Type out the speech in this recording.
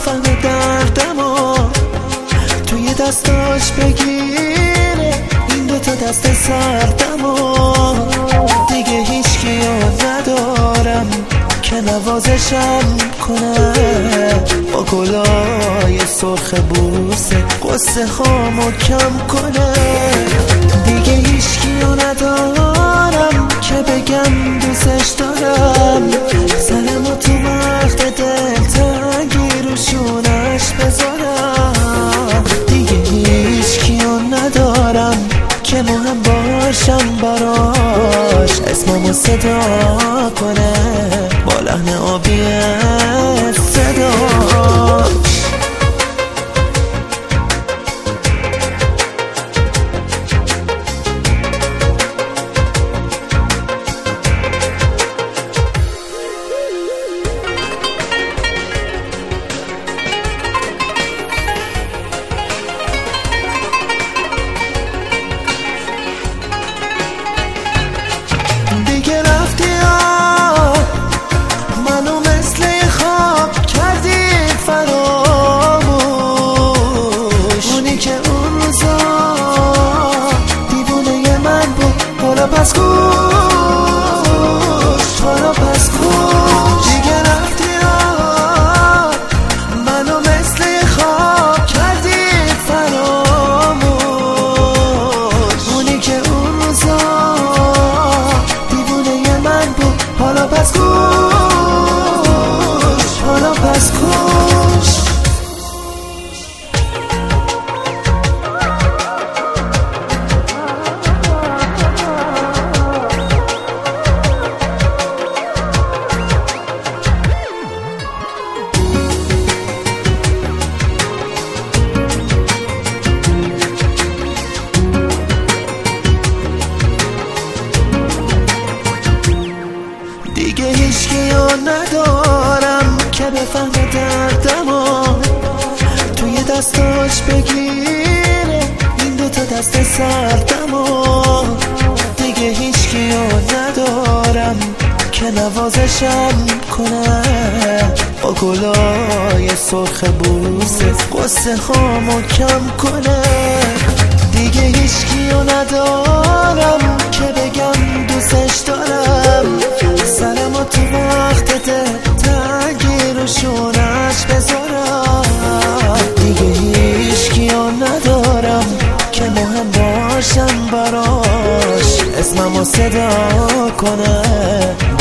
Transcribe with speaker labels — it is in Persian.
Speaker 1: بفهمه دردمو، توی دستاش بگیره این دوتا دست سردمو. دیگه هیچکیو ندارم که نوازشم کنه، با گلای سرخ بوسه قصه هامو کم کنه. دیگه هیچکیو ندارم که بگم دوستش دارم، سرمو تو وقت دلتنگی روشونش بذارم. دیگه هیچکیو ندارم که مهم باشم براش، اسممو صدا کنه با لحن آبی صداش. پس گوش پس گوش دیگه رفتی منو مثل خواب کردی فراموش. اونی که اون روزا دیوونه من بود، حالا پس گوش پس گوش. دیگه هیچکیو ندارم که بفهمه دردمو، توی دستاش بگیره این دوتا دست سردمو. دیگه هیچکیو ندارم که نوازشم کنه، با گلای سرخ بوسه قصه هامو کم کنه. دیگه هیچکیو ندارم که بگم دوستش دارم، سرمو تو وقت دلتنگی روشونش بذارم. دیگه هیچکیو ندارم که مهم باشم براش، اسممو صدا کنه